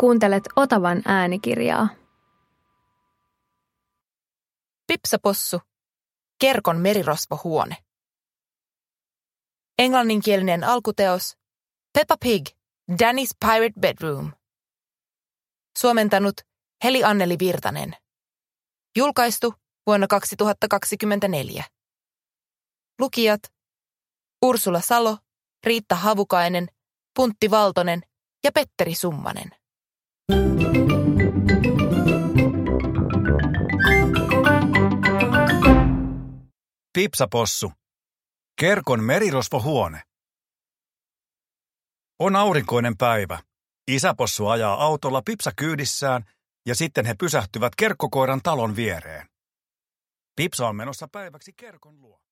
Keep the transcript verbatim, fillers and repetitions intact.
Kuuntelet Otavan äänikirjaa. Pipsapossu. Kerkon merirosvohuone. Englanninkielinen alkuteos Peppa Pig, Danny's Pirate Bedroom. Suomentanut Heli Anneli Virtanen. Julkaistu vuonna kaksituhattakaksikymmentäneljä. Lukijat Ursula Salo, Riitta Havukainen, Puntti Valtonen ja Petteri Summanen. Pipsapossu. Kerkon merirosvohuone. On aurinkoinen päivä. Isäpossu ajaa autolla Pipsa kyydissään ja sitten he pysähtyvät Kerkkokoiran talon viereen. Pipsa on menossa päiväksi Kerkon luo.